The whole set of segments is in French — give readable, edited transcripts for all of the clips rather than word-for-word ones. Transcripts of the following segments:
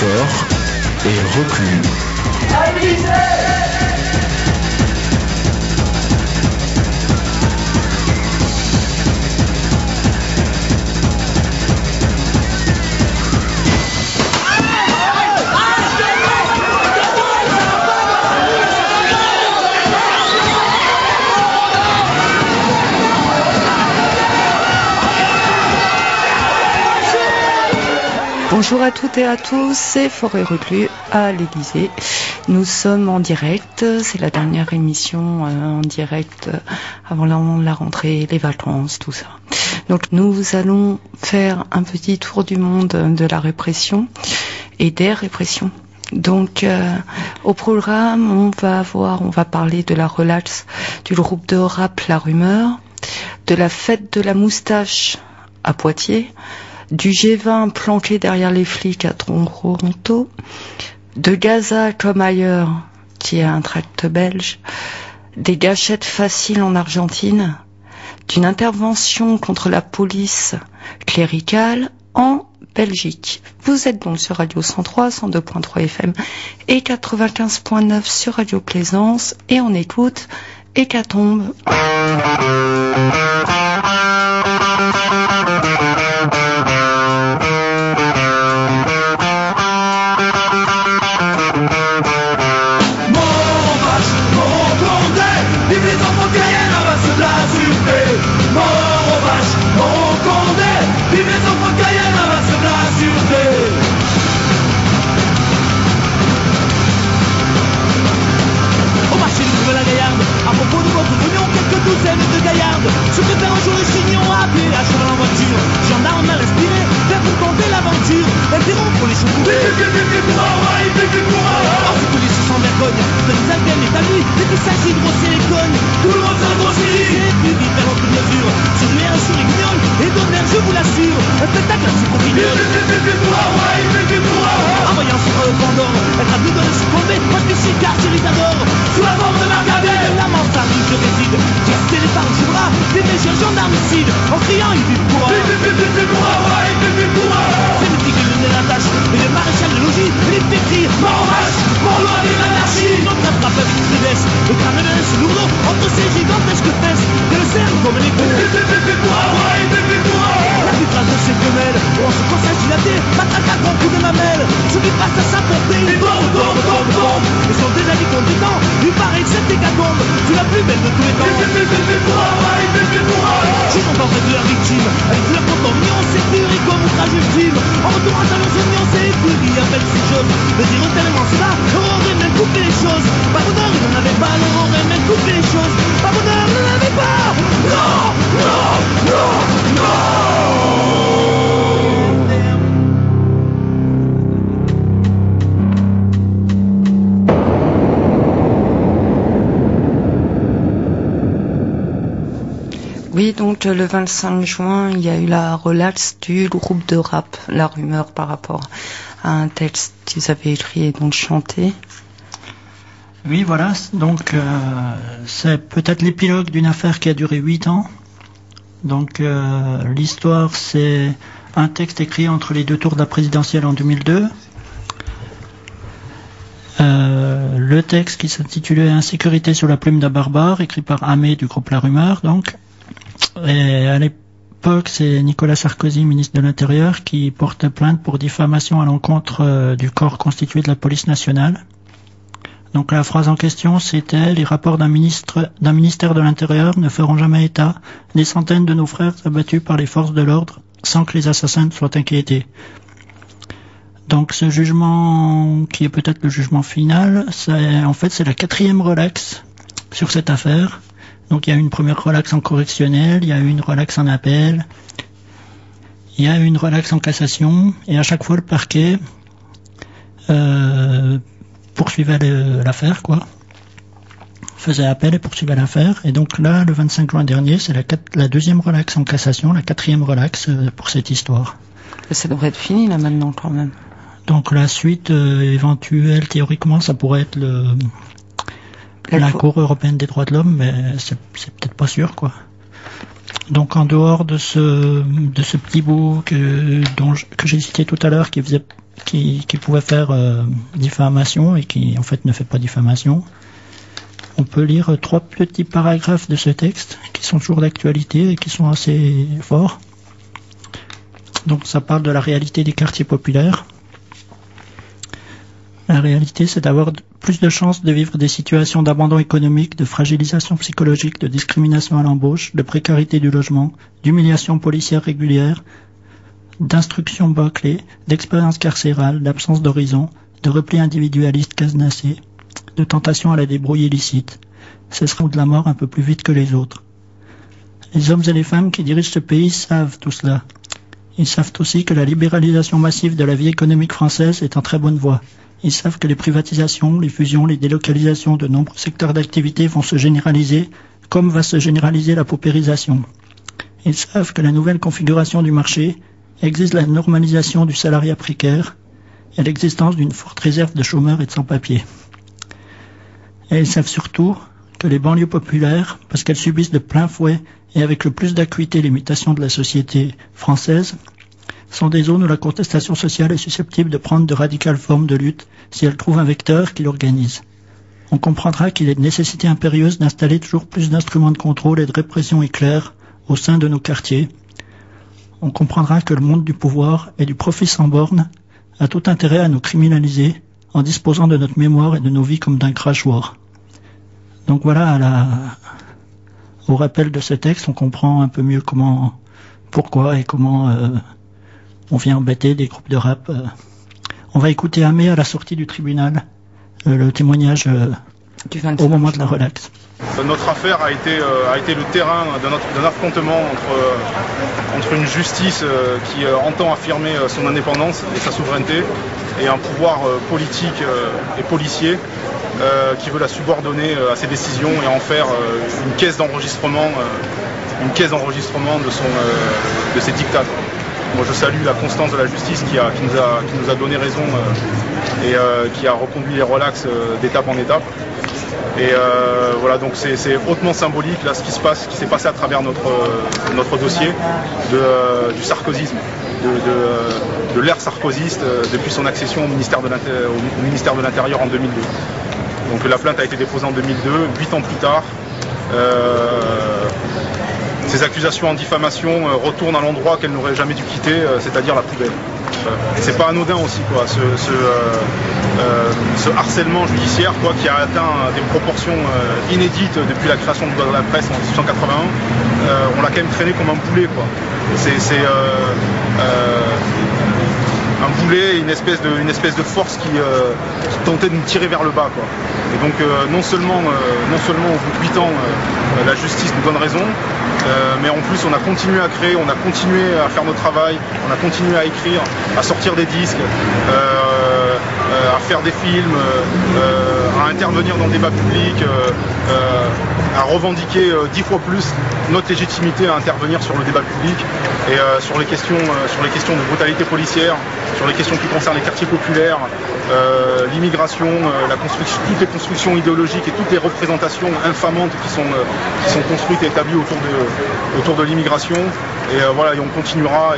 fort et reclus. Bonjour à toutes et à tous, c'est Fort et Reclus à l'Élysée. Nous sommes en direct, c'est la dernière émission en direct avant la rentrée, les vacances, tout ça. Donc nous allons faire un petit tour du monde de la répression et des répressions. Donc au programme, on va parler de la relaxe du groupe de rap La Rumeur, de la fête de la moustache à Poitiers, du G20 planqué derrière les flics à Toronto, de Gaza comme ailleurs, qui est un tract belge, des gâchettes faciles en Argentine, d'une intervention contre la police cléricale en Belgique. Vous êtes donc sur Radio 103, 102.3 FM et 95.9 sur Radio Plaisance et on écoute Hécatombe. De gaillardes, secrétaire en jour de chignon, appelé à cheval en voiture, gendarme mal inspiré, faire pour tenter l'aventure, interrompre les chevaux. Ensuite police sans vergogne, de des algènes établis, et qu'il s'agit de grosser les cognes. Tout le monde s'en grossit, et puis vite vers l'autre mesure, se jouer un sur les guignols, et d'honneur je vous l'assure, un spectacle à pour guignol. En voyant sur le pendant, être à deux de succomber, parce que c'est car Thierry t'adore, sous la forme de Marcadet, la manche arrive, je réside. Télé par le bras, des méchants gendarmicides, en criant il vive pour c'est le tigre de la tâche, et le maréchal de logis, et les fait crier, mort en vache, mort loin de l'anarchie. Notre attrape avec une faiblesse, le crâne de ce lourdeau, entre ses gigantesques fesses, et le cerf comme les coups. La putain de ces femelles, on se passage dilaté, matraque à grand coup de mamelle, je lui passe à sa portée, il tombe, ils sont déjà dit compétents, il paraît que cette hécatombe, tu la plus belle de tous les temps. Je tombe en fait de la victime, avec leur content mignon, c'est pur et comme outrage ultime. En retour à talons oignons, c'est écurie, appelle ces choses. Le dire tellement cela, leur aurait même coupé les choses. Pas bonheur, il n'en avait pas, leur aurait même coupé les choses. Pas bonheur, il n'en avait pas. Non, non, non, non. Oui, donc le 25 juin, il y a eu la relaxe du groupe de rap, La Rumeur, par rapport à un texte qu'ils avaient écrit et donc chanté. Oui, voilà, donc c'est peut-être l'épilogue d'une affaire qui a duré 8 ans. Donc l'histoire, c'est un texte écrit entre les deux tours de la présidentielle en 2002. Le texte qui s'intitulait Insécurité sous la plume d'un barbare, écrit par Amé du groupe La Rumeur, donc. Et à l'époque, c'est Nicolas Sarkozy, ministre de l'Intérieur, qui porte plainte pour diffamation à l'encontre du corps constitué de la police nationale. Donc la phrase en question, c'était « Les rapports d'un ministère de l'Intérieur ne feront jamais état des centaines de nos frères abattus par les forces de l'ordre sans que les assassins soient inquiétés. » Donc ce jugement, qui est peut-être le jugement final, c'est la 4e relaxe sur cette affaire. Donc il y a eu une première relaxe en correctionnel, il y a eu une relaxe en appel, il y a eu une relaxe en cassation, et à chaque fois le parquet poursuivait l'affaire, faisait appel et poursuivait l'affaire. Et donc là, le 25 juin dernier, c'est la 2e relaxe en cassation, la 4e relaxe pour cette histoire. Ça devrait être fini là maintenant quand même. Donc la suite éventuelle, théoriquement, ça pourrait être la Cour européenne des droits de l'homme, mais c'est peut-être pas sûr, Donc en dehors de ce petit bout que j'ai cité tout à l'heure, qui faisait qui pouvait faire diffamation et qui en fait ne fait pas diffamation. On peut lire 3 petits paragraphes de ce texte qui sont toujours d'actualité et qui sont assez forts. Donc ça parle de la réalité des quartiers populaires. La réalité, c'est d'avoir plus de chances de vivre des situations d'abandon économique, de fragilisation psychologique, de discrimination à l'embauche, de précarité du logement, d'humiliation policière régulière, d'instruction bâclée, d'expérience carcérale, d'absence d'horizon, de repli individualiste cadenassé, de tentation à la débrouille illicite. Ce sera de la mort un peu plus vite que les autres. Les hommes et les femmes qui dirigent ce pays savent tout cela. Ils savent aussi que la libéralisation massive de la vie économique française est en très bonne voie. Ils savent que les privatisations, les fusions, les délocalisations de nombreux secteurs d'activité vont se généraliser, comme va se généraliser la paupérisation. Ils savent que la nouvelle configuration du marché exige la normalisation du salariat précaire et l'existence d'une forte réserve de chômeurs et de sans-papiers. Et ils savent surtout que les banlieues populaires, parce qu'elles subissent de plein fouet et avec le plus d'acuité les mutations de la société française, sont des zones où la contestation sociale est susceptible de prendre de radicales formes de lutte si elle trouve un vecteur qui l'organise. On comprendra qu'il est de nécessité impérieuse d'installer toujours plus d'instruments de contrôle et de répression éclairs au sein de nos quartiers. On comprendra que le monde du pouvoir et du profit sans borne a tout intérêt à nous criminaliser en disposant de notre mémoire et de nos vies comme d'un crachoir. Donc voilà, au rappel de ce texte, on comprend un peu mieux pourquoi et comment on vient embêter des groupes de rap. On va écouter Amé à la sortie du tribunal, le témoignage au moment de la relaxe. Notre affaire a été le terrain d'un affrontement entre une justice qui entend affirmer son indépendance et sa souveraineté et un pouvoir politique et policier qui veut la subordonner à ses décisions et en faire une caisse d'enregistrement de ses dictats. Moi je salue la constance de la justice qui nous a donné raison et qui a reconduit les relax d'étape en étape. Et voilà, donc c'est hautement symbolique là ce qui s'est passé à travers notre dossier du sarkozysme, de l'ère sarkozyste depuis son accession au ministère de l'Intérieur en 2002. Donc la plainte a été déposée en 2002, 8 ans plus tard. Ces accusations en diffamation retournent à l'endroit qu'elles n'auraient jamais dû quitter, c'est-à-dire la poubelle. C'est pas anodin aussi quoi, ce harcèlement judiciaire quoi, qui a atteint des proportions inédites depuis la création de la presse en 1881. On l'a quand même traîné comme un boulet quoi. C'est un boulet, une espèce de force qui tentait de nous tirer vers le bas quoi. Et donc non seulement au bout de 8 ans la justice nous donne raison, mais en plus on a continué à créer, on a continué à faire notre travail, on a continué à écrire, à sortir des disques, à faire des films, à intervenir dans le débat public, à revendiquer 10 fois plus notre légitimité à intervenir sur le débat public et sur les questions de brutalité policière, sur les questions qui concernent les quartiers populaires, l'immigration, toutes les constructions idéologiques et toutes les représentations infamantes qui sont construites et établies autour de l'immigration. Et voilà, et on continuera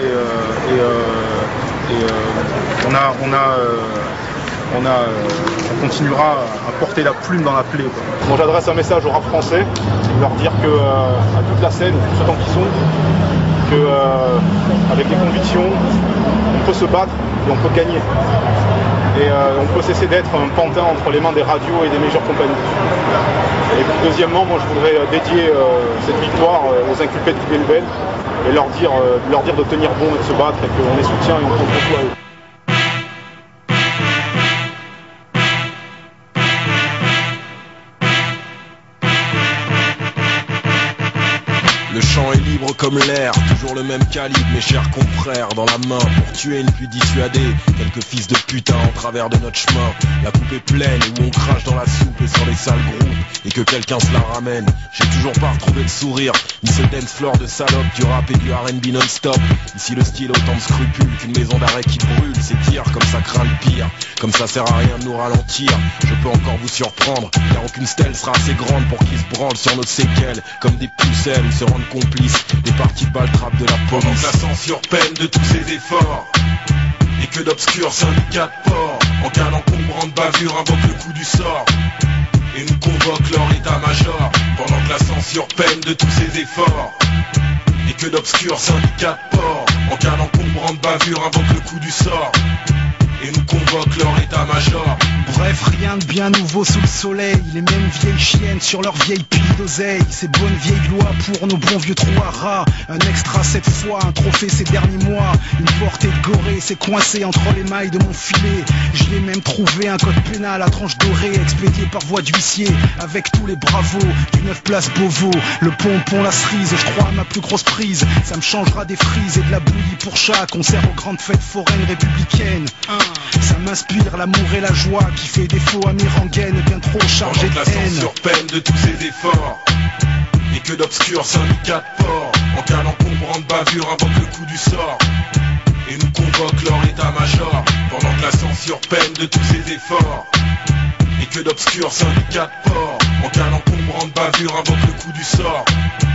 on continuera à porter la plume dans la plaie. Moi j'adresse un message au rap français, leur dire à toute la scène, tous ceux qui sont, qu'avec les convictions, on peut se battre et on peut gagner. Et on peut cesser d'être un pantin entre les mains des radios et des majeures compagnies. Et puis deuxièmement, moi je voudrais dédier cette victoire aux inculpés de Kibélubel et leur dire de tenir bon et de se battre et qu'on les soutient et on compte beaucoup à eux. Le champ est libre comme l'air, toujours le même calibre, mes chers confrères, dans la main pour tuer une puis dissuader quelques fils de putain en travers de notre chemin. La coupe est pleine où on crache dans la soupe et sur les sales groupes et que quelqu'un se la ramène. J'ai toujours pas retrouvé le sourire, ni ce dance floor de salope, du rap et du R&B non-stop. Ici le style autant de scrupules qu'une maison d'arrêt qui brûle, s'étire comme ça craint le pire. Comme ça sert à rien de nous ralentir, je peux encore vous surprendre, car aucune stèle sera assez grande pour qu'ils se branlent sur nos séquelles, comme des pucelles, se rendent complices des parties de balles trappes de la police. La censure peine de tous ces efforts, Et que d'obscurs syndicats de port, en cas d'encombrante bavure, invoquent le coup du sort et nous convoquent leur état-major, pendant que la censure peine de tous ses efforts. Et que d'obscurs syndicats de port, en cas d'encombrante bavure, invoquent le coup du sort et nous convoquent leur état-major. Bref, rien de bien nouveau sous le soleil. Les mêmes vieilles chiennes sur leur vieille pile d'oseille. Ces bonnes vieilles lois pour nos bons vieux trous à rats. Un extra cette fois, un trophée ces derniers mois. Une portée de gorée, c'est coincé entre les mailles de mon filet. J'y ai même trouvé un code pénal à tranche dorée, expédié par voie d'huissier, avec tous les bravos du 9 place Beauvau. Le pompon, la cerise, je crois à ma plus grosse prise. Ça me changera des frises et de la bouillie pour chat, concert aux grandes fêtes foraines républicaines. Ça m'inspire l'amour et la joie qui fait défaut à mes rengaines bien trop chargées de haine. Sur peine de tous ses efforts. Et que d'obscurs syndicats de port, en cas d'encombrante bavure, invoquent le coup du sort et nous convoquent leur état-major, pendant que la censure peine de tous ses efforts. Et que d'obscurs syndicats de port, en cas d'encombrante bavure, invoquent le coup du sort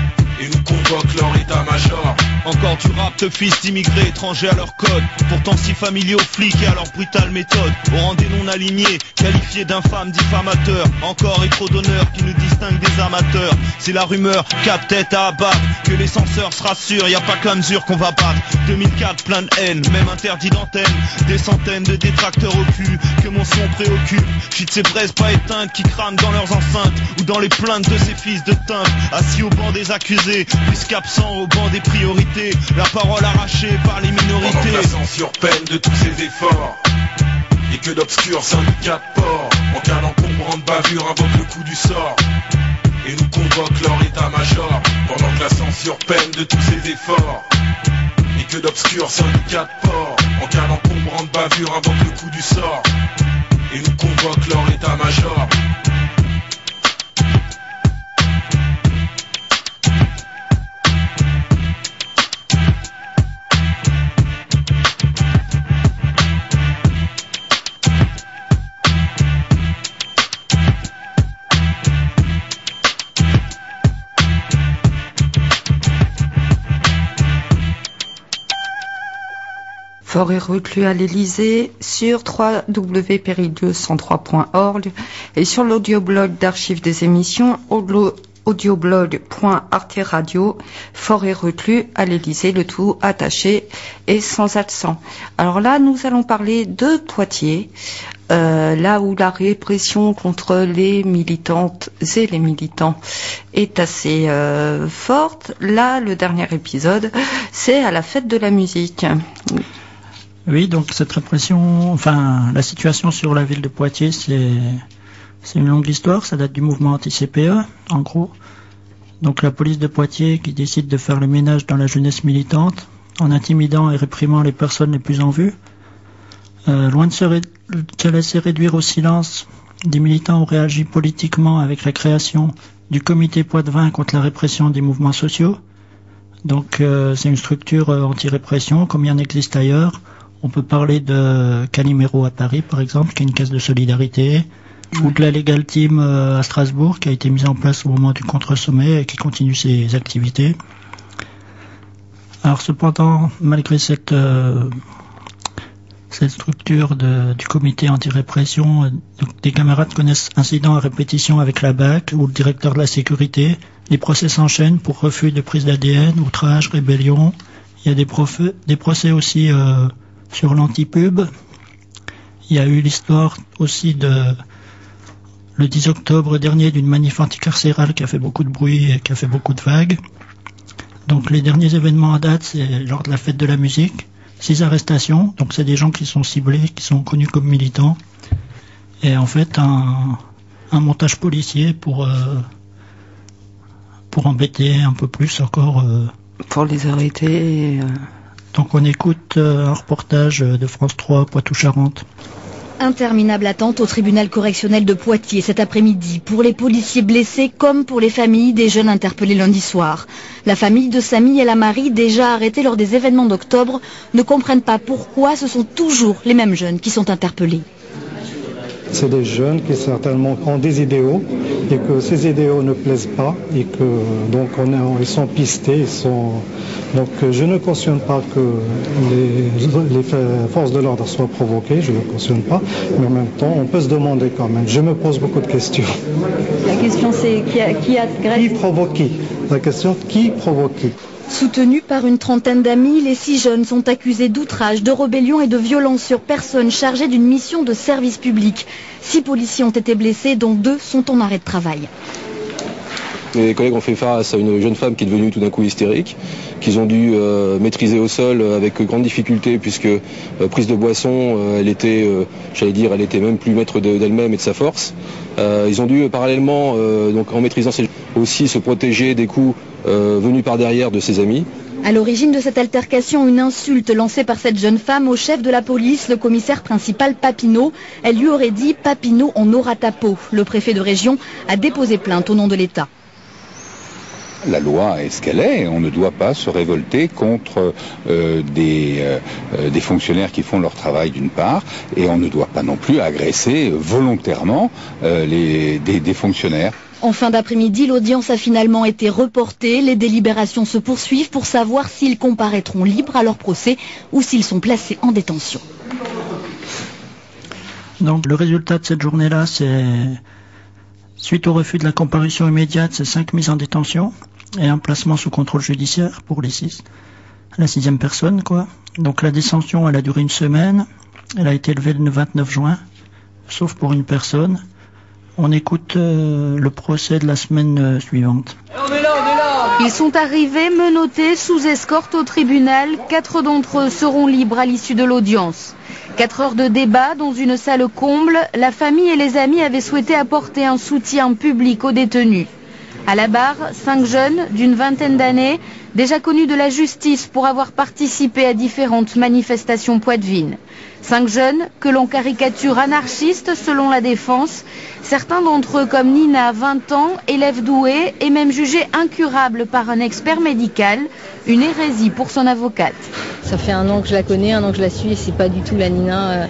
et nous convoquent leur état-major. Encore du rap de fils d'immigrés étrangers à leur code, pourtant si familiers aux flics et à leur brutale méthode. Au rang des non-alignés, qualifiés d'infâmes diffamateurs. Encore et trop d'honneur qui nous distingue des amateurs. C'est la rumeur, cap tête à abattre, que les censeurs se rassurent, y a pas qu'à mesure qu'on va battre. 2004, plein de haine, même interdit d'antenne. Des centaines de détracteurs au cul, que mon son préoccupe. J'suis de ces braises pas éteintes qui crament dans leurs enceintes, ou dans les plaintes de ces fils de timbre, assis au banc des accusés, plus qu'absent au banc des priorités. La parole arrachée par les minorités. Pendant que la censure peine de tous ses efforts. Et que d'obscurs syndicats de port, en cas d'encombrante bavure, invoquent le coup du sort et nous convoquent leur état-major, pendant que la censure peine de tous ses efforts. Et que d'obscurs syndicats de port, en cas d'encombrante bavure, invoquent le coup du sort et nous convoquent leur état-major. Forêt reclus à l'Elysée sur www.périlieu103.org et sur l'audioblog d'archives des émissions audioblog.arte-radio Forêt reclus à l'Elysée, le tout attaché et sans accent. Alors là, nous allons parler de Poitiers, là où la répression contre les militantes et les militants est assez forte. Là, le dernier épisode, c'est à la fête de la musique. Oui, donc cette répression, enfin la situation sur la ville de Poitiers, c'est une longue histoire, ça date du mouvement anti-CPE, en gros. Donc la police de Poitiers qui décide de faire le ménage dans la jeunesse militante, en intimidant et réprimant les personnes les plus en vue. Loin de se laisser réduire au silence, des militants ont réagi politiquement avec la création du comité Poitevin contre la répression des mouvements sociaux. Donc c'est une structure anti-répression comme il y en existe ailleurs. On peut parler de Calimero à Paris, par exemple, qui est une caisse de solidarité, ou de la Legal Team à Strasbourg, qui a été mise en place au moment du contre-sommet et qui continue ses activités. Alors cependant, malgré cette structure du comité anti-répression, des camarades connaissent incidents à répétition avec la BAC ou le directeur de la sécurité. Les procès s'enchaînent pour refus de prise d'ADN, outrage, rébellion. Il y a des procès aussi sur l'antipub. Il y a eu l'histoire aussi le 10 octobre dernier d'une manif anticarcérale qui a fait beaucoup de bruit et qui a fait beaucoup de vagues. Donc les derniers événements à date, c'est lors de la fête de la musique. 6 arrestations, donc c'est des gens qui sont ciblés, qui sont connus comme militants. Et en fait, un montage policier pour embêter un peu plus encore. Pour les arrêter. Donc on écoute un reportage de France 3, Poitou-Charentes. Interminable attente au tribunal correctionnel de Poitiers cet après-midi pour les policiers blessés comme pour les familles des jeunes interpellés lundi soir. La famille de Samy et la Marie, déjà arrêtés lors des événements d'octobre, ne comprennent pas pourquoi ce sont toujours les mêmes jeunes qui sont interpellés. C'est des jeunes qui certainement ont des idéaux et que ces idéaux ne plaisent pas et que donc ils sont pistés, donc je ne cautionne pas que les forces de l'ordre soient provoquées, je ne cautionne pas, mais en même temps on peut se demander quand même. Je me pose beaucoup de questions. La question c'est qui provoque qui? La question qui provoque qui? Soutenus par une trentaine d'amis, les 6 jeunes sont accusés d'outrage, de rébellion et de violence sur personnes chargées d'une mission de service public. 6 policiers ont été blessés, dont 2 sont en arrêt de travail. Les collègues ont fait face à une jeune femme qui est devenue tout d'un coup hystérique, qu'ils ont dû maîtriser au sol avec grande difficulté puisque prise de boisson, elle était même plus maître d'elle-même et de sa force. Ils ont dû parallèlement, donc en maîtrisant aussi se protéger des coups venus par derrière de ses amis. À l'origine de cette altercation, une insulte lancée par cette jeune femme au chef de la police, le commissaire principal Papineau. Elle lui aurait dit « Papineau, on aura ta peau ». Le préfet de région a déposé plainte au nom de l'État. La loi est ce qu'elle est. On ne doit pas se révolter contre des fonctionnaires qui font leur travail d'une part, et on ne doit pas non plus agresser volontairement des fonctionnaires. En fin d'après-midi, l'audience a finalement été reportée. Les délibérations se poursuivent pour savoir s'ils comparaîtront libres à leur procès ou s'ils sont placés en détention. Donc le résultat de cette journée-là, c'est suite au refus de la comparution immédiate, c'est 5 mises en détention et un placement sous contrôle judiciaire pour les 6. La 6e personne, quoi. Donc la détention, elle a duré 1 semaine. Elle a été levée le 29 juin, sauf pour une personne. On écoute le procès de la semaine suivante. Ils sont arrivés menottés sous escorte au tribunal. 4 d'entre eux seront libres à l'issue de l'audience. 4 heures de débat dans une salle comble. La famille et les amis avaient souhaité apporter un soutien public aux détenus. À la barre, 5 jeunes d'une vingtaine d'années, déjà connus de la justice pour avoir participé à différentes manifestations poitevines. 5 jeunes que l'on caricature anarchistes selon la défense. Certains d'entre eux, comme Nina, 20 ans, élève douée, et même jugée incurable par un expert médical, une hérésie pour son avocate. Ça fait 1 an que je la connais, 1 an que je la suis, et c'est pas du tout la Nina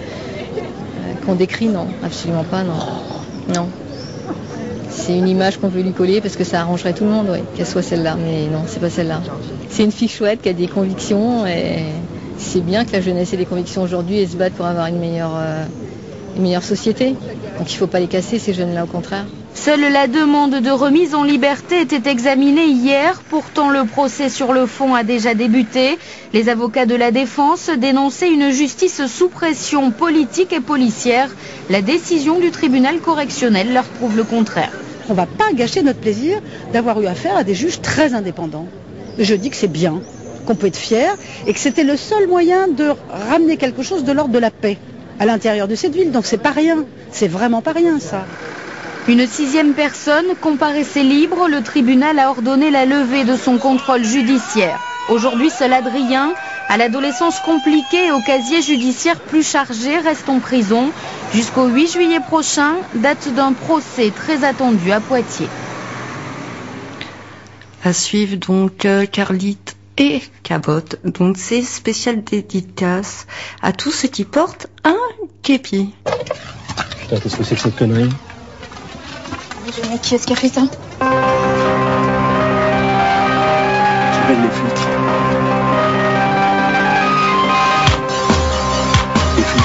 qu'on décrit, non, absolument pas, non. Non. C'est une image qu'on veut lui coller parce que ça arrangerait tout le monde, oui, qu'elle soit celle-là, mais non, c'est pas celle-là. C'est une fille chouette qui a des convictions, et c'est bien que la jeunesse ait des convictions aujourd'hui et se batte pour avoir une meilleure société. Donc il ne faut pas les casser, ces jeunes-là, au contraire. Seule la demande de remise en liberté était examinée hier. Pourtant, le procès sur le fond a déjà débuté. Les avocats de la défense dénonçaient une justice sous pression politique et policière. La décision du tribunal correctionnel leur prouve le contraire. On ne va pas gâcher notre plaisir d'avoir eu affaire à des juges très indépendants. Je dis que c'est bien, qu'on peut être fier, et que c'était le seul moyen de ramener quelque chose de l'ordre de la paix à l'intérieur de cette ville. Donc c'est pas rien, c'est vraiment pas rien ça. Une 6e personne comparaissait libre. Le tribunal a ordonné la levée de son contrôle judiciaire. Aujourd'hui, seul Adrien, à l'adolescence compliquée et au casier judiciaire plus chargé, reste en prison jusqu'au 8 juillet prochain, date d'un procès très attendu à Poitiers. À suivre donc Carlite et Cabot. Donc c'est spécial dédicace à tous ceux qui portent un képi. Putain, qu'est-ce que c'est que cette connerie? Qui est-ce qui a fait ça? J'appelle les flics. Les flics.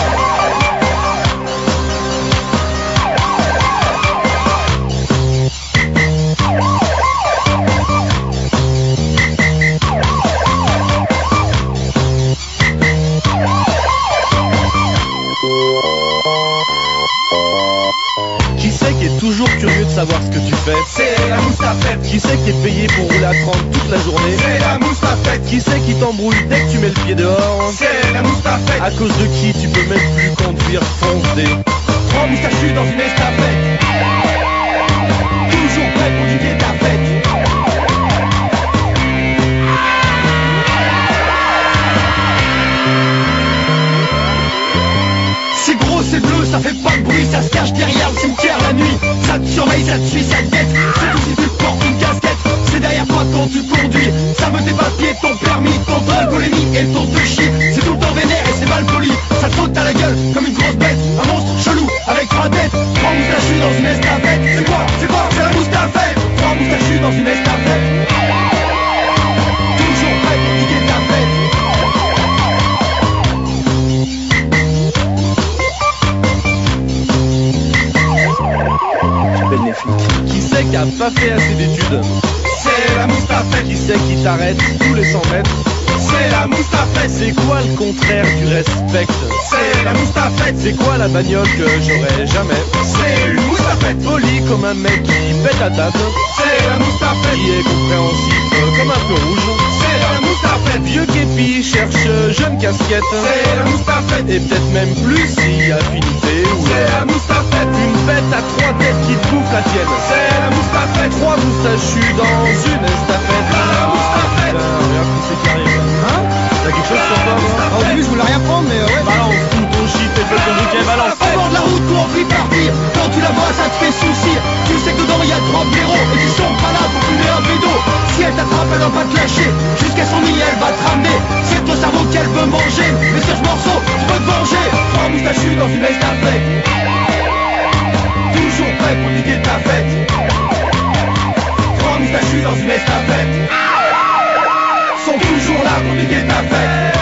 Qui c'est qui est toujours curieux de savoir ce que tu fais? C'est la moustafette. Qui c'est qui est payé pour rouler à 30 toute la journée? C'est la moustafette. Qui c'est qui t'embrouille dès que tu mets le pied dehors? C'est la moustafette. À cause de qui tu peux même plus conduire, fonce des 3 moustachus dans une estafette. Toujours prêt pour niquer ta fête. C'est gros, c'est bleu, ça fait pas de bruit, ça se cache derrière le cimetière la nuit. Ça te surveille, ça te suit, ça te guette. C'est tout si tu portes une casquette. C'est derrière toi quand tu conduis. Ça veut tes papiers, ton permis, ton alcoolémie et ton te chier. C'est tout le temps vénère et c'est mal poli. Ça te saute à la gueule comme une grosse bête. Un monstre chelou avec pas fait assez d'études. C'est la moustafette. Qui c'est qui t'arrête tous les 100 mètres? C'est la moustafette. C'est quoi le contraire du respect? C'est la moustafette. C'est quoi la bagnole que j'aurais jamais? C'est une moustafette. Poli comme un mec qui pète à table. C'est la moustafette. Qui est compréhensif comme un peu rouge. C'est la moustafette. Vieux képi cherche jeune casquette. C'est la moustafette. Et peut-être même plus si affinité. C'est la moustafette. Une bête à 3 têtes qui te bouffe la tienne. C'est la moustafette. 3 moustachus dans une estafette. La moustafette. Regarde qui c'est qui arrive. Hein? T'as quelque chose sur toi, moi? Au début, je voulais rien prendre, mais ouais. Balance tout ton shit et fais ton bouquet, balance. Au bord de la route, tout envie de partir. Quand tu la vois, ça te fait souci. Tu sais que dedans, il y a 3 blaireaux et qu'ils sont pas là pour fumer un pédo. Si elle t'attrape, elle va pas te lâcher. Jusqu'à son nid, elle va te ramener. C'est ton cerveau qu'elle veut manger. Mais sur ce morceau, tu peux te venger. 3 moustachus dans une estafette. Toujours prêt pour niquer ta fête. 3 moustachus dans une estafette. Sont toujours là pour niquer ta fête.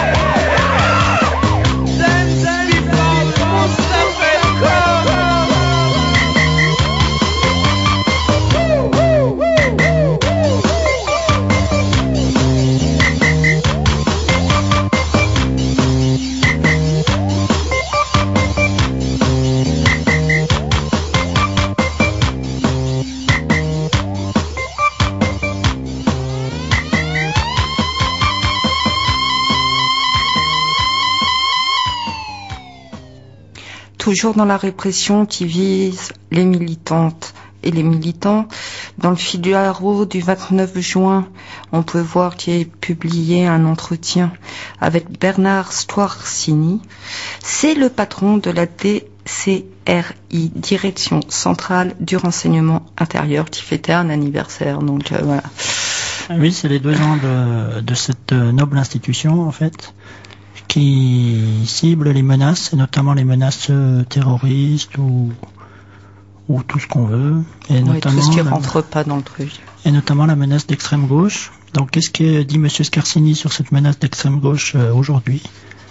Toujours dans la répression qui vise les militantes et les militants, dans le Figaro du 29 juin, on peut voir qu'il est publié un entretien avec Bernard Stoarcini. C'est le patron de la DCRI, Direction Centrale du Renseignement Intérieur, qui fêtait un anniversaire. Donc voilà. Oui, c'est les 2 ans de cette noble institution, en fait, qui cible les menaces, et notamment les menaces terroristes ou tout ce qu'on veut. Et oui, notamment tout ce qui rentre pas dans le truc. Et notamment la menace d'extrême gauche. Donc qu'est-ce que dit M. Scarsini sur cette menace d'extrême gauche aujourd'hui?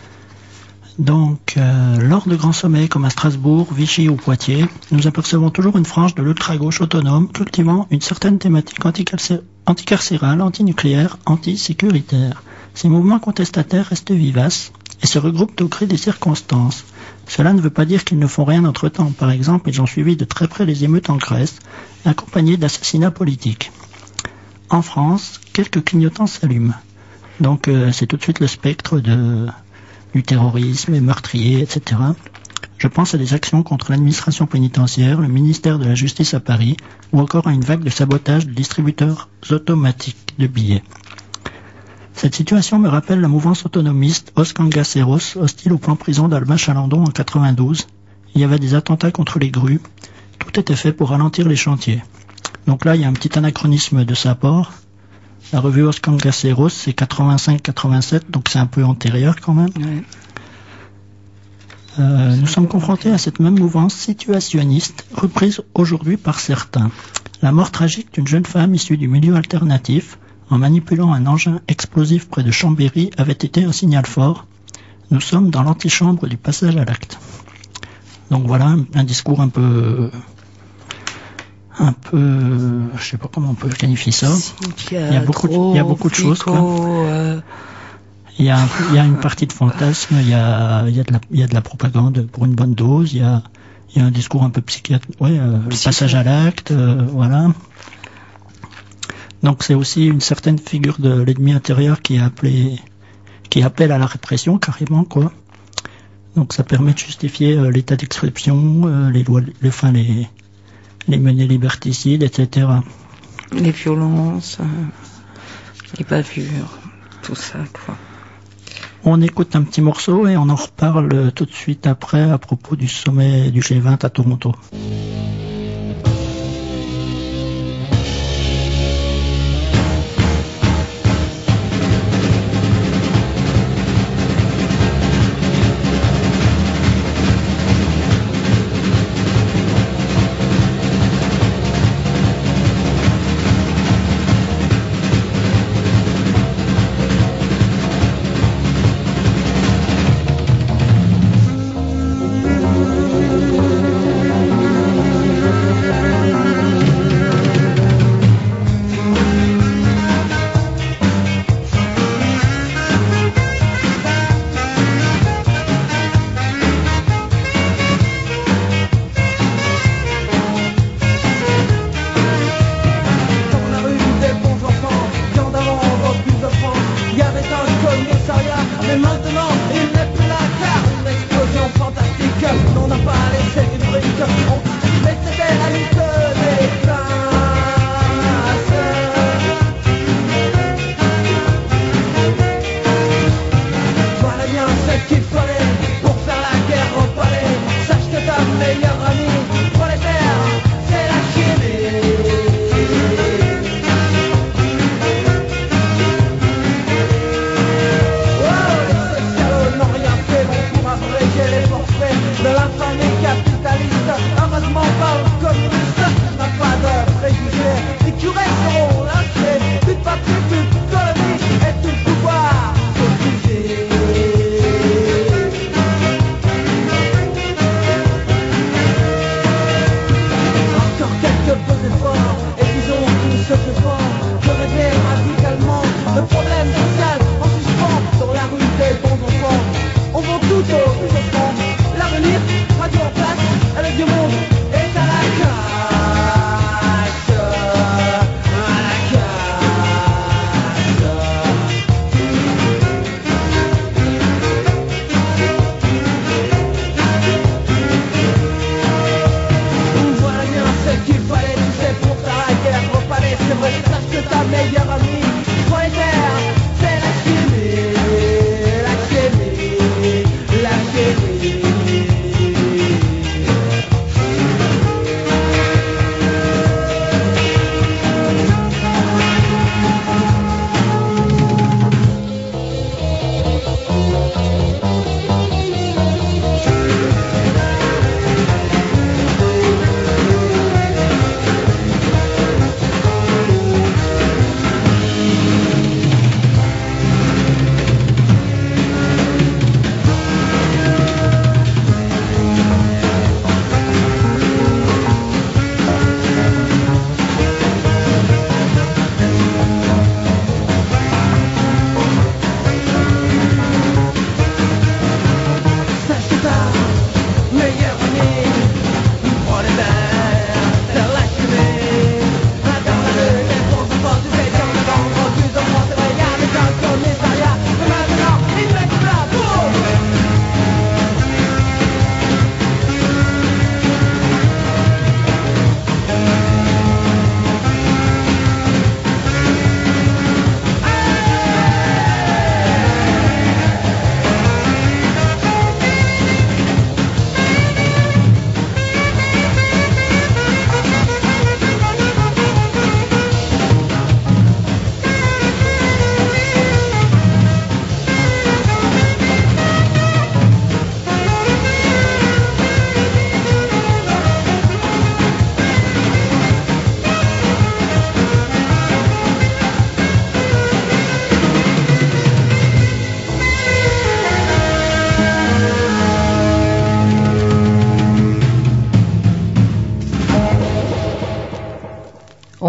Donc, lors de grands sommets comme à Strasbourg, Vichy ou Poitiers, nous apercevons toujours une frange de l'ultra-gauche autonome cultivant une certaine thématique anticarcérale, antinucléaire, antisécuritaire. Ces mouvements contestataires restent vivaces et se regroupent au gré des circonstances. Cela ne veut pas dire qu'ils ne font rien entre-temps. Par exemple, ils ont suivi de très près les émeutes en Grèce, accompagnées d'assassinats politiques. En France, quelques clignotants s'allument. Donc c'est tout de suite le spectre du terrorisme et meurtrier, etc. Je pense à des actions contre l'administration pénitentiaire, le ministère de la Justice à Paris, ou encore à une vague de sabotage de distributeurs automatiques de billets. Cette situation me rappelle la mouvance autonomiste Os Cangaceiros, hostile au plan prison d'Alba Chalandon en 92. Il y avait des attentats contre les grues. Tout était fait pour ralentir les chantiers. Donc là, il y a un petit anachronisme de sa part. La revue Os Cangaceiros, c'est 85-87, donc c'est un peu antérieur quand même. Ouais. Nous sommes confrontés à cette même mouvance situationniste, reprise aujourd'hui par certains. La mort tragique d'une jeune femme issue du milieu alternatif, en manipulant un engin explosif près de Chambéry, avait été un signal fort. Nous sommes dans l'antichambre du passage à l'acte. Donc voilà, un discours un peu, je sais pas comment on peut qualifier ça. Il y a beaucoup de choses, quoi. Il y a une partie de fantasme, il y a de la propagande pour une bonne dose, il y a un discours un peu psychiatre, le passage à l'acte, voilà. Donc c'est aussi une certaine figure de l'ennemi intérieur qui appelle à la répression carrément, quoi. Donc ça permet de justifier l'état d'exception, les lois, les menées liberticides, etc. Les violences, les bavures, tout ça, quoi. On écoute un petit morceau et on en reparle tout de suite après à propos du sommet du G20 à Toronto.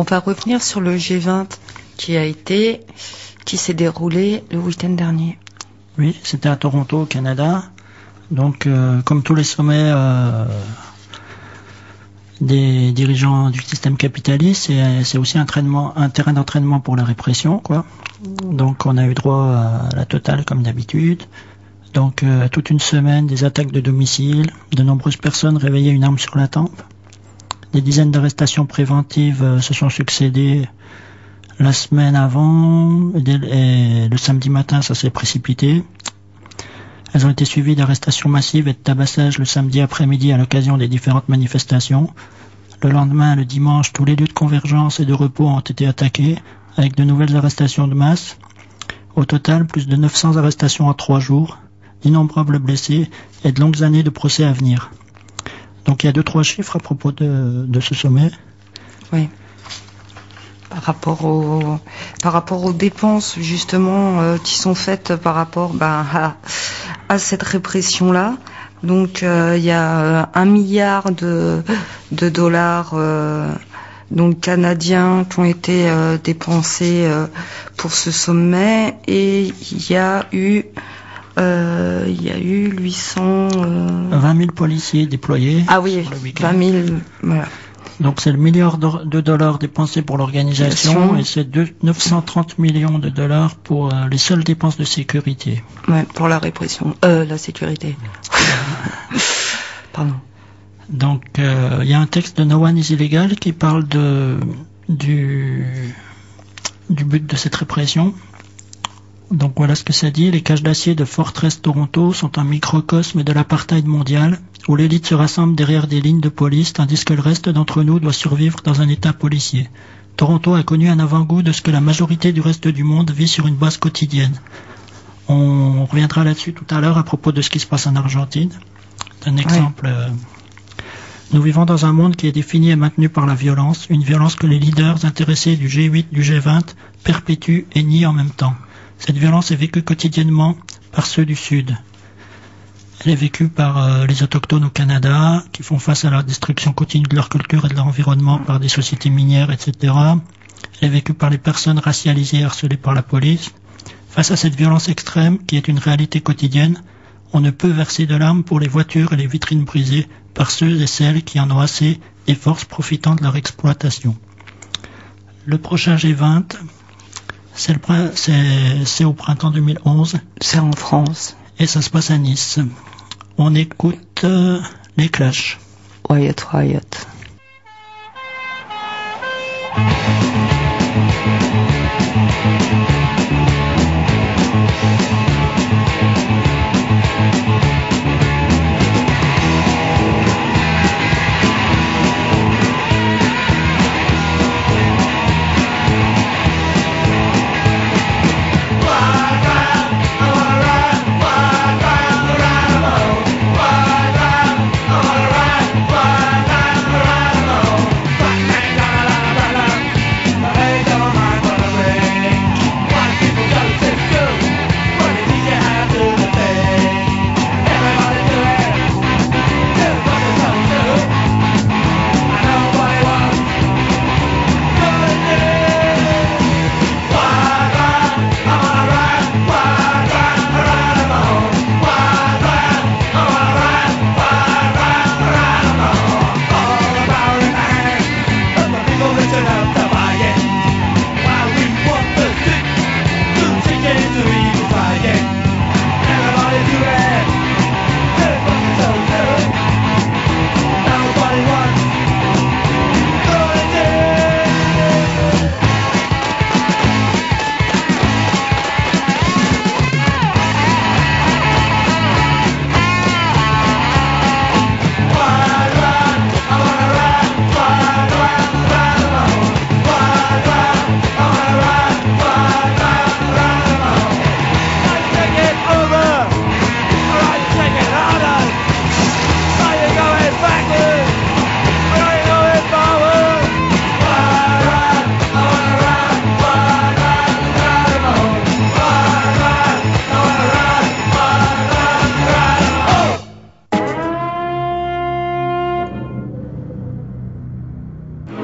On va revenir sur le G20 qui s'est déroulé le week-end dernier. Oui, c'était à Toronto, au Canada. Donc, comme tous les sommets des dirigeants du système capitaliste, c'est aussi un terrain d'entraînement pour la répression, quoi. Donc, on a eu droit à la totale comme d'habitude. Donc, toute une semaine, des attaques de domicile, de nombreuses personnes réveillaient une arme sur la tempe. Des dizaines d'arrestations préventives se sont succédées la semaine avant, et le samedi matin, ça s'est précipité. Elles ont été suivies d'arrestations massives et de tabassages le samedi après-midi à l'occasion des différentes manifestations. Le lendemain, le dimanche, tous les lieux de convergence et de repos ont été attaqués, avec de nouvelles arrestations de masse. Au total, plus de 900 arrestations en 3 jours, d'innombrables blessés et de longues années de procès à venir. Donc il y a 2-3 chiffres à propos de ce sommet. Oui. Par rapport aux dépenses justement qui sont faites par rapport à cette répression-là. Donc il y a 1 milliard de dollars donc canadiens qui ont été dépensés pour ce sommet, et il y a eu 800... 20 000 policiers déployés. Ah oui, 20 000, voilà. Donc c'est le milliard de dollars dépensés pour l'organisation, et c'est 930 millions de dollars pour les seules dépenses de sécurité. Ouais, pour la répression, la sécurité. Pardon. Donc il y a un texte de No One is Illegal qui parle du but de cette répression. Donc voilà ce que ça dit. Les cages d'acier de Fortress Toronto sont un microcosme de l'apartheid mondial, où l'élite se rassemble derrière des lignes de police, tandis que le reste d'entre nous doit survivre dans un état policier. Toronto a connu un avant-goût de ce que la majorité du reste du monde vit sur une base quotidienne. On reviendra là-dessus tout à l'heure à propos de ce qui se passe en Argentine. C'est un exemple. Nous vivons dans un monde qui est défini et maintenu par la violence, une violence que les leaders intéressés du G8, du G20 perpétuent et nient en même temps. Cette violence est vécue quotidiennement par ceux du Sud. Elle est vécue par les autochtones au Canada, qui font face à la destruction continue de leur culture et de leur environnement par des sociétés minières, etc. Elle est vécue par les personnes racialisées et harcelées par la police. Face à cette violence extrême, qui est une réalité quotidienne, on ne peut verser de larmes pour les voitures et les vitrines brisées par ceux et celles qui en ont assez des forces profitant de leur exploitation. Le prochain G20, c'est au printemps 2011. C'est en France. Et ça se passe à Nice. On écoute les Clash. Riot. Ride,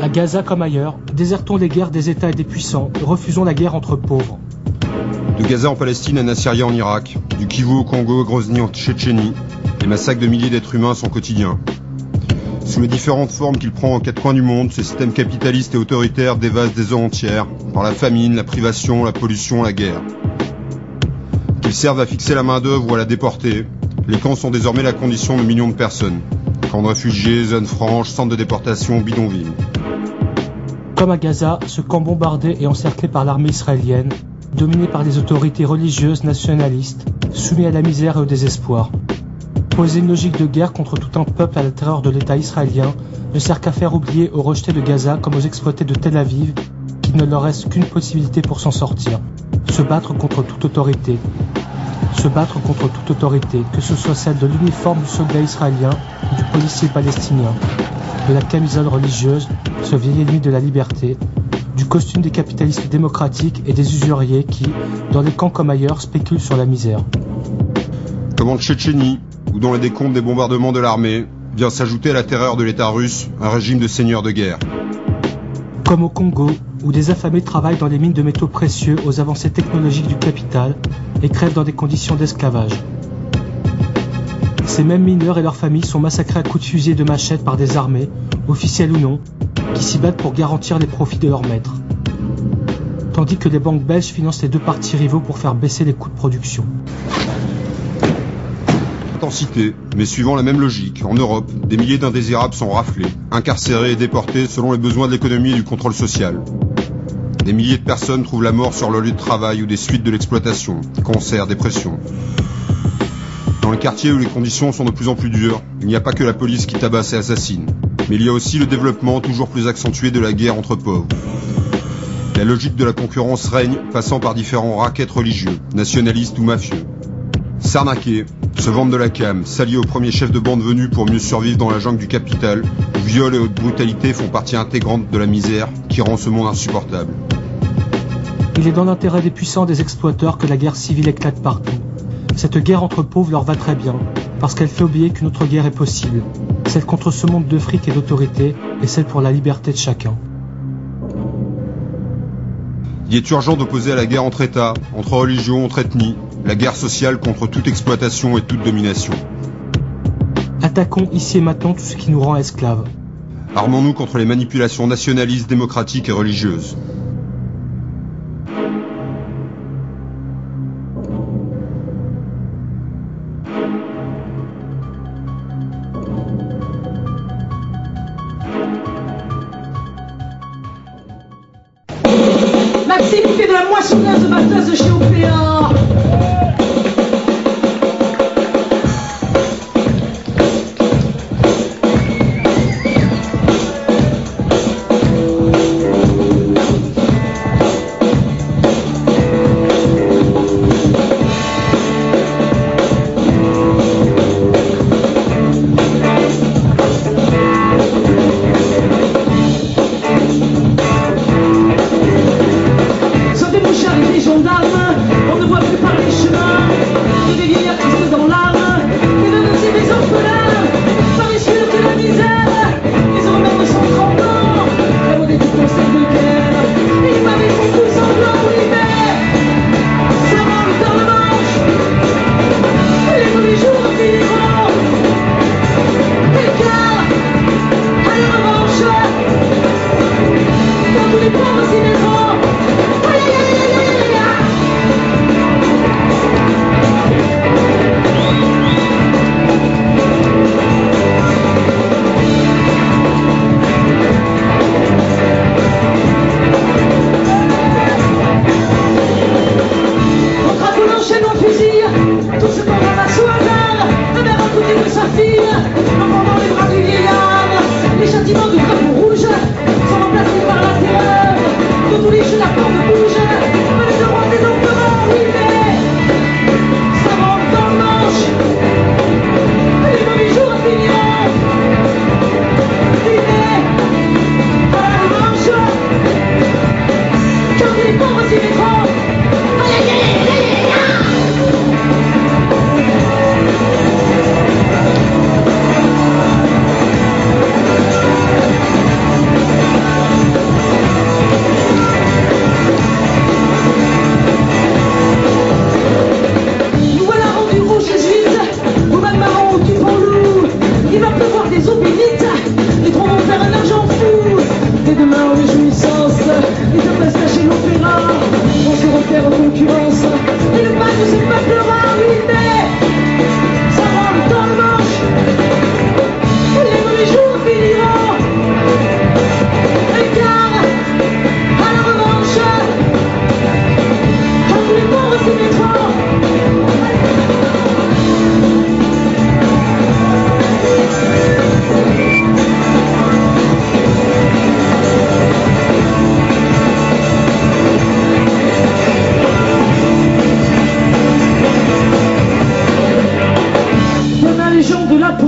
À Gaza comme ailleurs, désertons les guerres des États et des puissants, refusons la guerre entre pauvres. De Gaza en Palestine à Nasiriyah en Irak, du Kivu au Congo, Grozny en Tchétchénie, les massacres de milliers d'êtres humains sont quotidiens. Sous les différentes formes qu'il prend aux quatre coins du monde, ce système capitaliste et autoritaire dévase des zones entières, par la famine, la privation, la pollution, la guerre. Qu'ils servent à fixer la main-d'œuvre ou à la déporter, les camps sont désormais la condition de millions de personnes. Camps de réfugiés, zones franches, centres de déportation, bidonvilles. Comme à Gaza, ce camp bombardé et encerclé par l'armée israélienne, dominé par des autorités religieuses nationalistes, soumis à la misère et au désespoir. Poser une logique de guerre contre tout un peuple à l'intérieur de l'État israélien ne sert qu'à faire oublier aux rejetés de Gaza comme aux exploités de Tel Aviv qu'il ne leur reste qu'une possibilité pour s'en sortir. Se battre contre toute autorité. Se battre contre toute autorité, que ce soit celle de l'uniforme du soldat israélien ou du policier palestinien, de la camisole religieuse, ce vieil ennemi de la liberté, du costume des capitalistes démocratiques et des usuriers qui, dans les camps comme ailleurs, spéculent sur la misère. Comme en Tchétchénie, où dans les décombres des bombardements de l'armée, vient s'ajouter à la terreur de l'État russe un régime de seigneurs de guerre. Comme au Congo, où des affamés travaillent dans les mines de métaux précieux aux avancées technologiques du capital et crèvent dans des conditions d'esclavage. Ces mêmes mineurs et leurs familles sont massacrés à coups de fusil et de machettes par des armées, officielles ou non, qui s'y battent pour garantir les profits de leurs maîtres. Tandis que les banques belges financent les deux partis rivaux pour faire baisser les coûts de production. Intensité, mais suivant la même logique, en Europe, des milliers d'indésirables sont raflés, incarcérés et déportés selon les besoins de l'économie et du contrôle social. Des milliers de personnes trouvent la mort sur leur lieu de travail ou des suites de l'exploitation, cancer, dépression. Dans les quartiers où les conditions sont de plus en plus dures, il n'y a pas que la police qui tabasse et assassine, mais il y a aussi le développement toujours plus accentué de la guerre entre pauvres. La logique de la concurrence règne, passant par différents rackets religieux, nationalistes ou mafieux. S'arnaquer, se vendre de la cam, s'allier au premier chef de bande venu pour mieux survivre dans la jungle du capital, où viol et haute brutalité font partie intégrante de la misère qui rend ce monde insupportable. Il est dans l'intérêt des puissants des exploiteurs que la guerre civile éclate partout. Cette guerre entre pauvres leur va très bien, parce qu'elle fait oublier qu'une autre guerre est possible, celle contre ce monde de fric et d'autorité, et celle pour la liberté de chacun. Il est urgent d'opposer à la guerre entre États, entre religions, entre ethnies, la guerre sociale contre toute exploitation et toute domination. Attaquons ici et maintenant tout ce qui nous rend esclaves. Armons-nous contre les manipulations nationalistes, démocratiques et religieuses. Maxime fait de la moissonneuse batteuse chez OPA.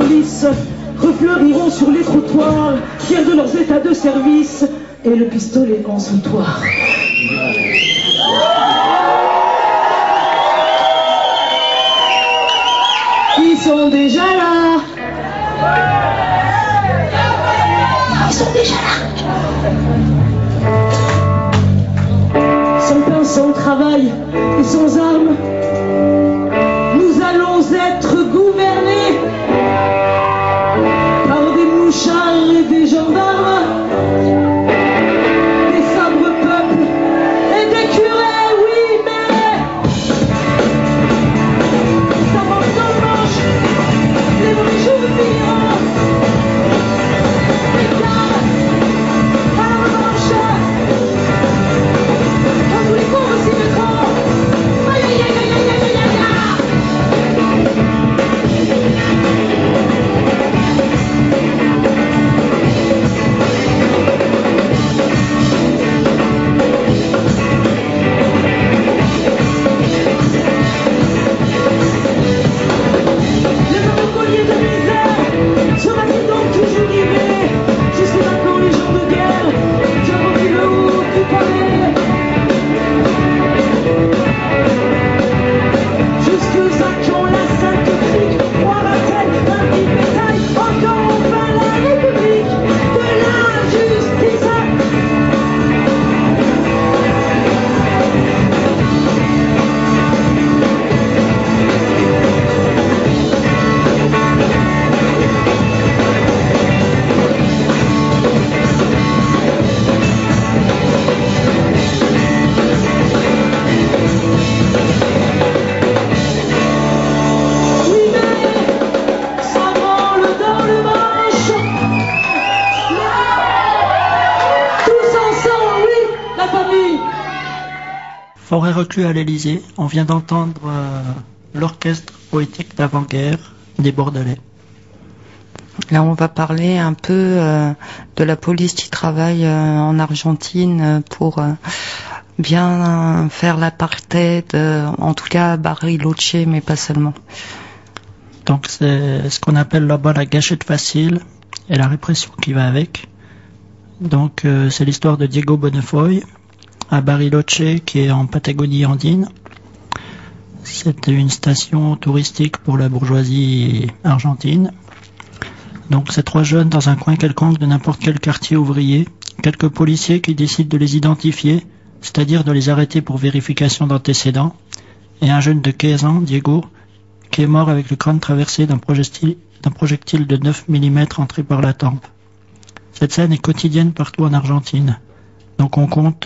police refleuriront sur les trottoirs, fiers de leurs états de service et le pistolet en sautoir. Ils sont déjà là. Ils sont déjà là. Sans pain, sans travail et sans armes, nous allons être gouvernés par des mouchards et des gendarmes, des sabres peuples et des curés, oui, mais ça manque dans le manche, les mauvais jours finiront. Mais car, à la revanche, quand tous les pauvres s'y mettront, aïe aïe aïe aïe aïe aïe aïe aïe. Sera-t-il donc toujours rivé jusqu'à maintenant les gens de guerre qui ont rempli le haut du palais, jusqu'à quand la Sainte Crique croira-t-elle un petit bétail encore enfin la République de l'injustice? Forêt reclus à l'Élysée, on vient d'entendre l'orchestre poétique d'avant-guerre des Bordelais. Là, on va parler un peu de la police qui travaille en Argentine pour bien faire l'apartheid, en tout cas à Bariloche, mais pas seulement. Donc c'est ce qu'on appelle là-bas la gâchette facile et la répression qui va avec. Donc c'est l'histoire de Diego Bonnefoy à Bariloche, qui est en Patagonie andine. C'était une station touristique pour la bourgeoisie argentine. Donc c'est 3 jeunes dans un coin quelconque de n'importe quel quartier ouvrier, quelques policiers qui décident de les identifier, c'est-à-dire de les arrêter pour vérification d'antécédents, et un jeune de 15 ans, Diego, qui est mort avec le crâne traversé d'un projectile de 9 mm entré par la tempe. Cette scène est quotidienne partout en Argentine. Donc on compte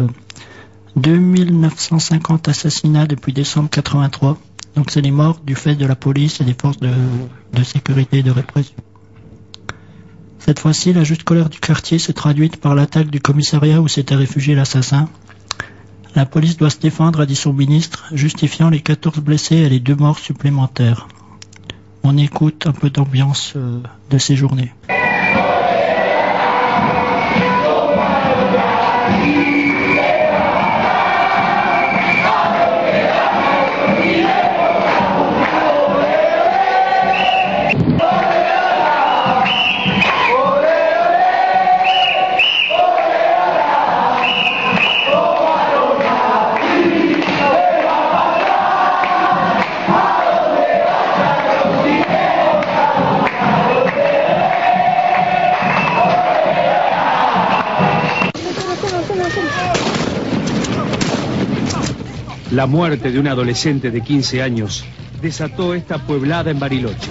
2950 assassinats depuis décembre 83. Donc c'est les morts du fait de la police et des forces de sécurité et de répression. Cette fois-ci, la juste colère du quartier s'est traduite par l'attaque du commissariat où s'était réfugié l'assassin. La police doit se défendre, a dit son ministre, justifiant les 14 blessés et les 2 morts supplémentaires. On écoute un peu d'ambiance de ces journées. La muerte de un adolescente de 15 años desató esta pueblada en Bariloche.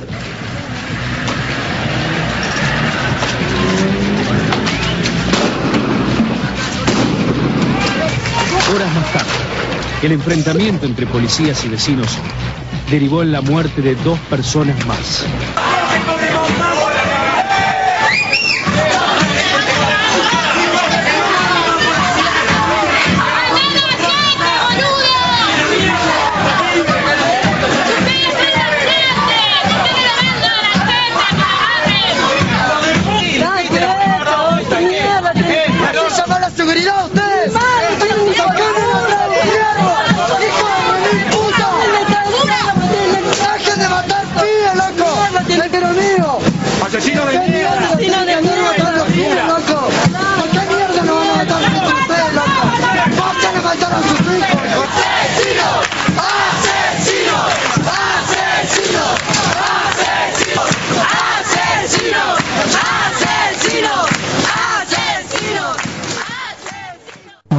Horas más tarde, el enfrentamiento entre policías y vecinos derivó en la muerte de 2 personas más.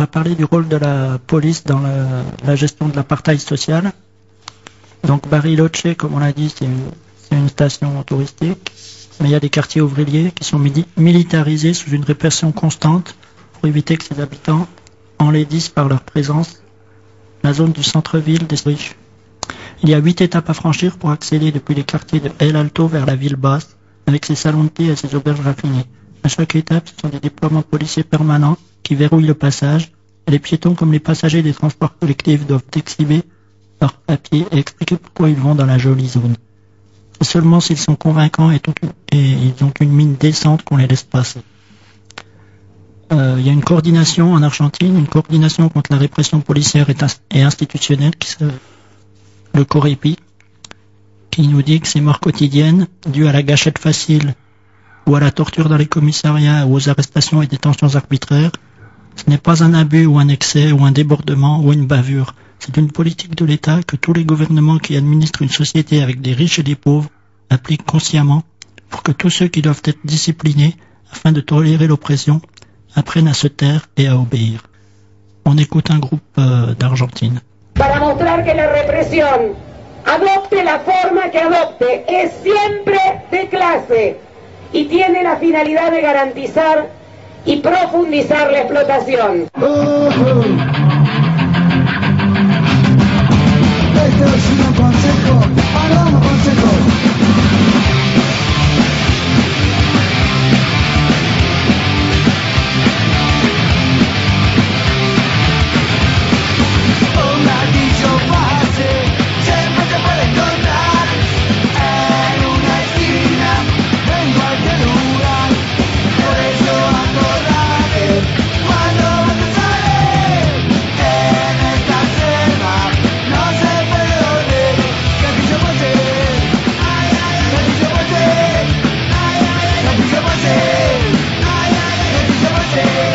parler du rôle de la police dans la gestion de l'apartheid social. Donc Bariloche, comme on l'a dit, c'est une station touristique, mais il y a des quartiers ouvriers qui sont militarisés sous une répression constante pour éviter que ses habitants enlaidissent par leur présence la zone du centre-ville des riches. Il y a 8 étapes à franchir pour accéder depuis les quartiers de El Alto vers la ville basse, avec ses salons de thé et ses auberges raffinées. À chaque étape, ce sont des déploiements policiers permanents qui verrouillent le passage, et les piétons comme les passagers des transports collectifs doivent exhiber leurs papiers et expliquer pourquoi ils vont dans la jolie zone. C'est seulement s'ils sont convaincants et ils ont une mine décente qu'on les laisse passer. Il y a une coordination en Argentine, une coordination contre la répression policière et institutionnelle, le COREPI, qui nous dit que ces morts quotidiennes, dues à la gâchette facile ou à la torture dans les commissariats ou aux arrestations et détentions arbitraires, ce n'est pas un abus ou un excès ou un débordement ou une bavure. C'est une politique de l'État que tous les gouvernements qui administrent une société avec des riches et des pauvres appliquent consciemment pour que tous ceux qui doivent être disciplinés afin de tolérer l'oppression apprennent à se taire et à obéir. On écoute un groupe d'Argentine. Para mostrar que la represión, adopte la forma que adopte, es siempre de clase y tiene la finalidad de garantizar y profundizar la explotación. Este es un consejo, hagamos consejos. Un gatillo fácil, siempre se puede encontrar en una esquina, en cualquier lugar. Por eso acordate cuando vas a salir en esta selva. No se puede dormir, gatillo pase, gatillo pase, gatillo pase, gatillo pase.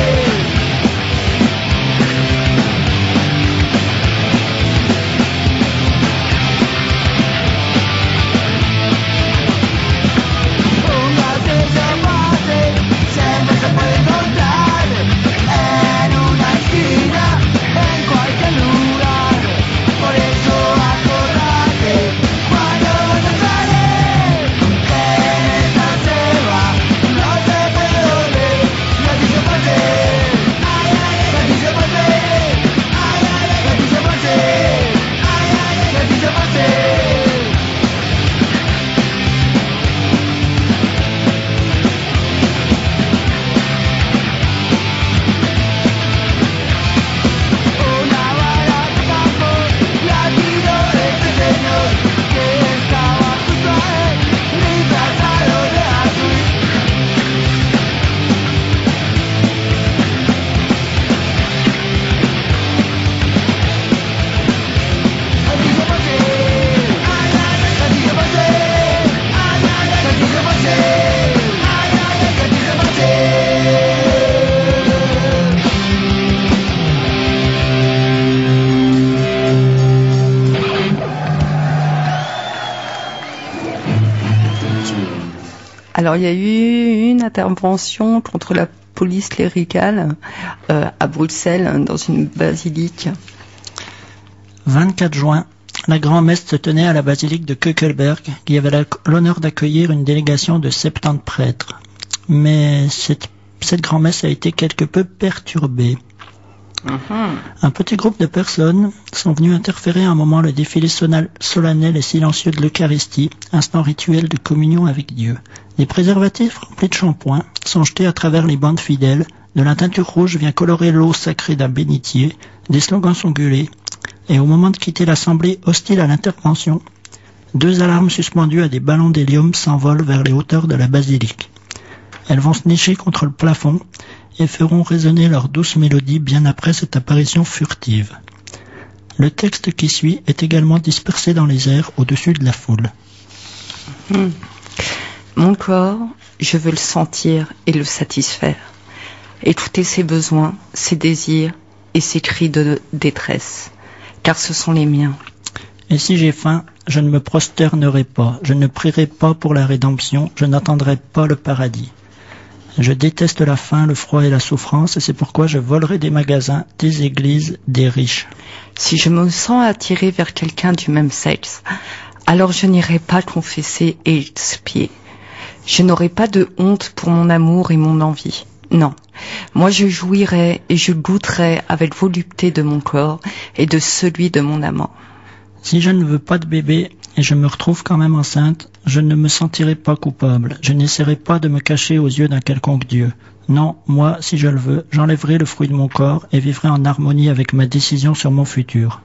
Una botella fácil, siempre se puede encontrar en una esquina, en cualquier lugar. Por eso acordate cuando vas a salir en esta selva. No se puede dormir, gatillo pase, gatillo pase, gatillo pase, gatillo pase. Una bala de campo, la tiró este señor que estaba justo a él, disfrazado de azul. Gatillo pase, gatillo pase, gatillo pase, gatillo pase. Alors, il y a eu une intervention contre la police cléricale à Bruxelles, dans une basilique. 24 juin, la grand-messe se tenait à la basilique de Keukelberg, qui avait l'honneur d'accueillir une délégation de 70 prêtres. Mais cette grand-messe a été quelque peu perturbée. Un petit groupe de personnes sont venus interférer un moment le défilé solennel et silencieux de l'Eucharistie, instant rituel de communion avec Dieu. Des préservatifs remplis de shampoing sont jetés à travers les bandes fidèles, de la teinture rouge vient colorer l'eau sacrée d'un bénitier, des slogans sont gueulés, et au moment de quitter l'assemblée hostile à l'intervention, 2 alarmes suspendues à des ballons d'hélium s'envolent vers les hauteurs de la basilique. Elles vont se nicher contre le plafond et feront résonner leur douce mélodie bien après cette apparition furtive. Le texte qui suit est également dispersé dans les airs au-dessus de la foule. Mon corps, je veux le sentir et le satisfaire. Écouter ses besoins, ses désirs et ses cris de détresse, car ce sont les miens. Et si j'ai faim, je ne me prosternerai pas, je ne prierai pas pour la rédemption, je n'attendrai pas le paradis. Je déteste la faim, le froid et la souffrance, et c'est pourquoi je volerai des magasins, des églises, des riches. Si je me sens attirée vers quelqu'un du même sexe, alors je n'irai pas confesser et expier. Je n'aurai pas de honte pour mon amour et mon envie. Non, moi je jouirai et je goûterai avec volupté de mon corps et de celui de mon amant. Si je ne veux pas de bébé et je me retrouve quand même enceinte, je ne me sentirai pas coupable. Je n'essaierai pas de me cacher aux yeux d'un quelconque Dieu. Non, moi, si je le veux, j'enlèverai le fruit de mon corps et vivrai en harmonie avec ma décision sur mon futur.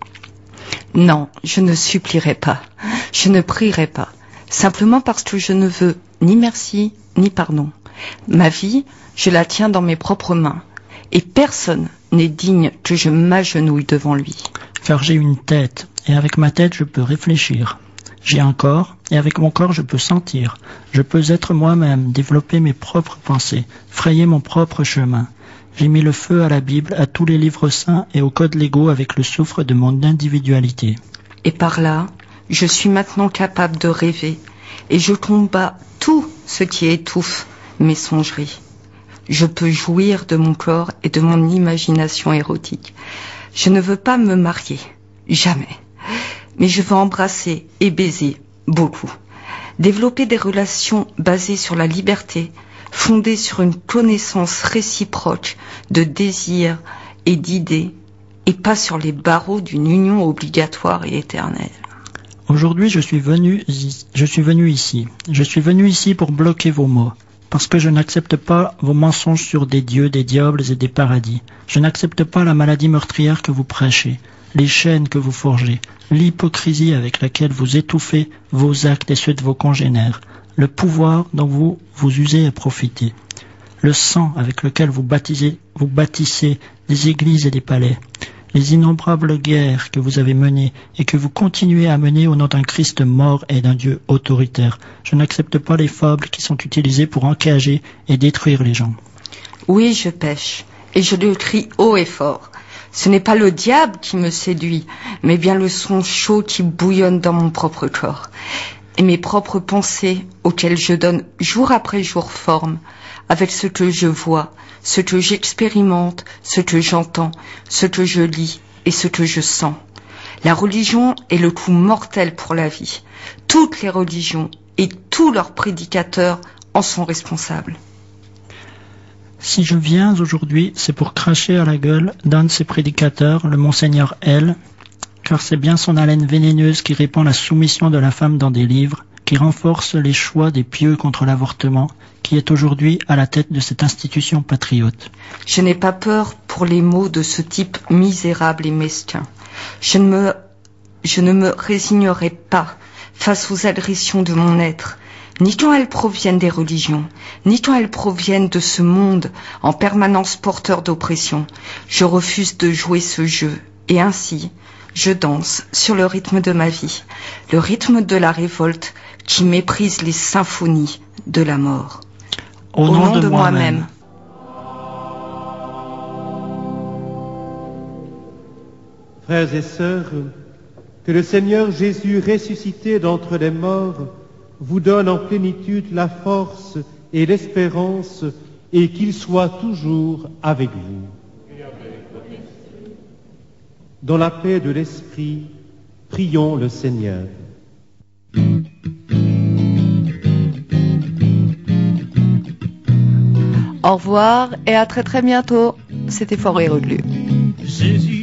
Non, je ne supplierai pas. Je ne prierai pas. Simplement parce que je ne veux ni merci, ni pardon. Ma vie, je la tiens dans mes propres mains. Et personne n'est digne que je m'agenouille devant lui. Car j'ai une tête, et avec ma tête je peux réfléchir. J'ai un corps, et avec mon corps je peux sentir. Je peux être moi-même, développer mes propres pensées, frayer mon propre chemin. J'ai mis le feu à la Bible, à tous les livres saints et aux codes légaux avec le soufre de mon individualité. Et par là, je suis maintenant capable de rêver, et je combats tout ce qui étouffe mes songeries. Je peux jouir de mon corps et de mon imagination érotique. Je ne veux pas me marier, jamais. Mais je veux embrasser et baiser beaucoup. Développer des relations basées sur la liberté, fondées sur une connaissance réciproque de désirs et d'idées, et pas sur les barreaux d'une union obligatoire et éternelle. Aujourd'hui, je suis venu ici. Je suis venu ici pour bloquer vos mots. Parce que je n'accepte pas vos mensonges sur des dieux, des diables et des paradis. Je n'accepte pas la maladie meurtrière que vous prêchez, les chaînes que vous forgez, l'hypocrisie avec laquelle vous étouffez vos actes et ceux de vos congénères, le pouvoir dont vous usez à profiter, le sang avec lequel vous bâtissez des églises et des palais, les innombrables guerres que vous avez menées et que vous continuez à mener au nom d'un Christ mort et d'un Dieu autoritaire. Je n'accepte pas les fables qui sont utilisées pour encager et détruire les gens. Oui, je pêche, et je le crie haut et fort. Ce n'est pas le diable qui me séduit, mais bien le son chaud qui bouillonne dans mon propre corps. Et mes propres pensées, auxquelles je donne jour après jour forme, avec ce que je vois, ce que j'expérimente, ce que j'entends, ce que je lis et ce que je sens. La religion est le coup mortel pour la vie. Toutes les religions et tous leurs prédicateurs en sont responsables. Si je viens aujourd'hui, c'est pour cracher à la gueule d'un de ces prédicateurs, le Monseigneur L, car c'est bien son haleine vénéneuse qui répand la soumission de la femme dans des livres, qui renforce les choix des pieux contre l'avortement, qui est aujourd'hui à la tête de cette institution patriote. Je n'ai pas peur pour les mots de ce type misérable et mesquin. Je ne me résignerai pas face aux agressions de mon être, ni quand elles proviennent des religions, ni quand elles proviennent de ce monde en permanence porteur d'oppression. Je refuse de jouer ce jeu, et ainsi, je danse sur le rythme de ma vie, le rythme de la révolte qui méprise les symphonies de la mort. Au nom de moi-même. Frères et sœurs, que le Seigneur Jésus ressuscité d'entre les morts vous donne en plénitude la force et l'espérance et qu'il soit toujours avec vous. Dans la paix de l'Esprit, prions le Seigneur. Au revoir et à très très bientôt. C'était Fort et Reclus. Jésus